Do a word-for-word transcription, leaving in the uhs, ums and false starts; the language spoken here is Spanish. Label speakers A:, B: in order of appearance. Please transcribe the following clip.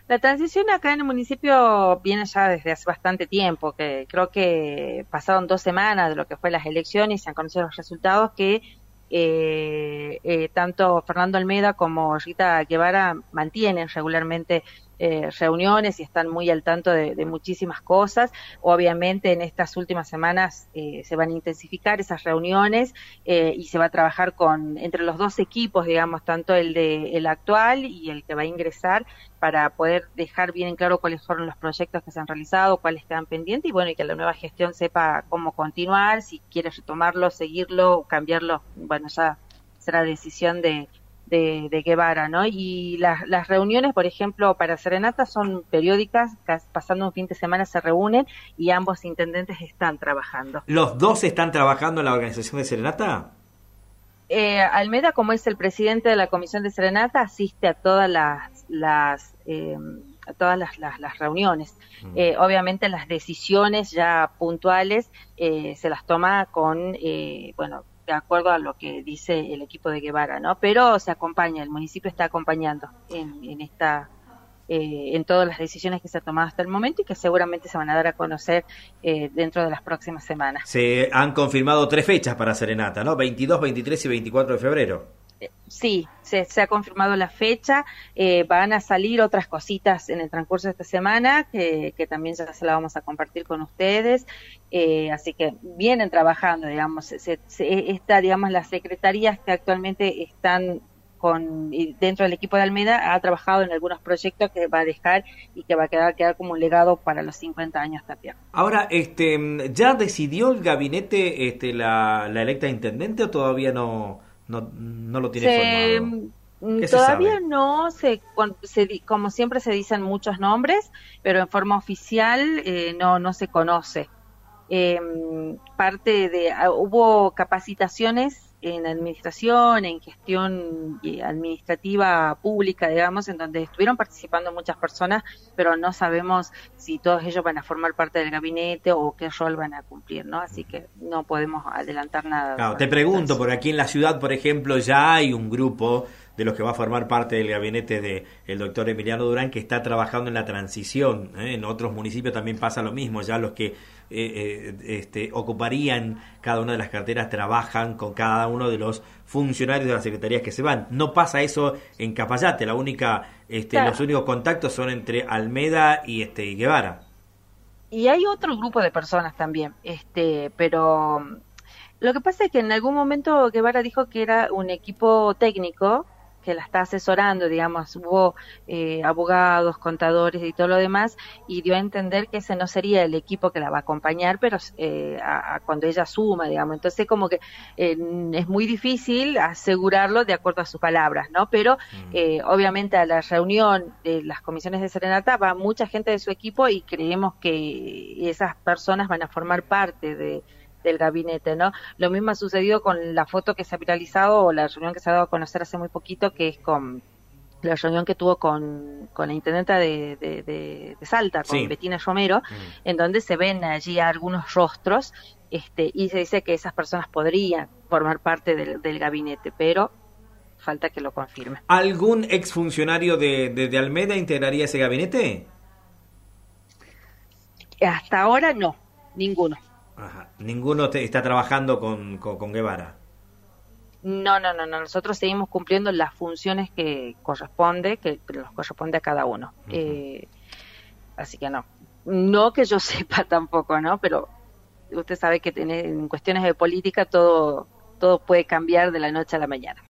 A: La transición acá en el municipio viene ya desde hace bastante tiempo, que creo que pasaron dos semanas de lo que fue las elecciones y se han conocido los resultados que eh, eh, tanto Fernando Almeda como Rita Guevara mantienen regularmente eh, reuniones y están muy al tanto de, de muchísimas cosas. Obviamente en estas últimas semanas eh, se van a intensificar esas reuniones eh, y se va a trabajar con entre los dos equipos, digamos, tanto el de el actual y el que va a ingresar, para poder dejar bien en claro cuáles fueron los proyectos que se han realizado, cuáles quedan pendientes y bueno, y que la nueva gestión sepa cómo continuar, si quiere retomarlo, seguirlo, cambiarlo, bueno, ya será decisión de, de, de Guevara, ¿no? Y las, las reuniones, por ejemplo, para Serenata son periódicas, pasando un fin de semana se reúnen y ambos intendentes están trabajando.
B: ¿Los dos están trabajando en la organización de Serenata?
A: Eh, Almeda, como es el presidente de la Comisión de Serenata, asiste a todas las, las eh, a todas las, las, las reuniones. Mm. Eh, obviamente las decisiones ya puntuales eh, se las toma con, eh, bueno, de acuerdo a lo que dice el equipo de Guevara, ¿no? Pero se acompaña, el municipio está acompañando en, en esta Eh, en todas las decisiones que se han tomado hasta el momento y que seguramente se van a dar a conocer eh, dentro de las próximas semanas.
B: Se han confirmado tres fechas para Serenata, ¿no? veintidós, veintitrés y veinticuatro de febrero.
A: Eh, sí, se, se ha confirmado la fecha, eh, van a salir otras cositas en el transcurso de esta semana que, que también ya se la vamos a compartir con ustedes, eh, así que vienen trabajando, digamos, se, se, esta, digamos, las secretarías que actualmente están con dentro del equipo de Almeda ha trabajado en algunos proyectos que va a dejar y que va a quedar, quedar como un legado para los cincuenta años también.
B: Ahora, este, ¿ya decidió el gabinete este, la, la electa intendente o todavía no, no, no lo tiene
A: se,
B: formado? ¿Qué
A: todavía
B: se sabe?
A: no, se, se, como siempre se dicen muchos nombres, pero en forma oficial eh, no, no se conoce. Eh, parte de, hubo capacitaciones en administración, en gestión administrativa pública, digamos, en donde estuvieron participando muchas personas, pero no sabemos si todos ellos van a formar parte del gabinete o qué rol van a cumplir, ¿no? Así que no podemos adelantar nada.
B: Claro, te pregunto, porque aquí en la ciudad, por ejemplo, ya hay un grupo de los que va a formar parte del gabinete de el doctor Emiliano Durán que está trabajando en la transición, ¿eh? En otros municipios también pasa lo mismo, ya los que eh, eh, este, ocuparían cada una de las carteras trabajan con cada uno de los funcionarios de las secretarías que se van. No pasa eso en Cafayate, la única, este, claro. Los únicos contactos son entre Almeda y este y Guevara.
A: Y hay otro grupo de personas también, este, pero lo que pasa es que en algún momento Guevara dijo que era un equipo técnico que la está asesorando, digamos, hubo eh, abogados, contadores y todo lo demás, y dio a entender que ese no sería el equipo que la va a acompañar, pero eh, a, a cuando ella suma, digamos, entonces como que eh, es muy difícil asegurarlo de acuerdo a sus palabras, ¿no? Pero eh, obviamente a la reunión de las comisiones de Serenata va mucha gente de su equipo y creemos que esas personas van a formar parte de del gabinete, ¿no? Lo mismo ha sucedido con la foto que se ha viralizado o la reunión que se ha dado a conocer hace muy poquito, que es con la reunión que tuvo con, con la intendenta de, de, de, de Salta, con sí. Betina Romero, mm. en donde se ven allí algunos rostros este, y se dice que esas personas podrían formar parte del, del gabinete, pero falta que lo confirme.
B: ¿Algún exfuncionario de, de, de Almeda integraría ese gabinete?
A: Hasta ahora no, ninguno.
B: Ajá. Ninguno te está trabajando con, con, con Guevara.
A: No, no, no, no. Nosotros seguimos cumpliendo las funciones que corresponde, que nos corresponde a cada uno. Uh-huh. Eh, así que no. No que yo sepa tampoco, ¿no? Pero usted sabe que en cuestiones de política todo, todo puede cambiar de la noche a la mañana.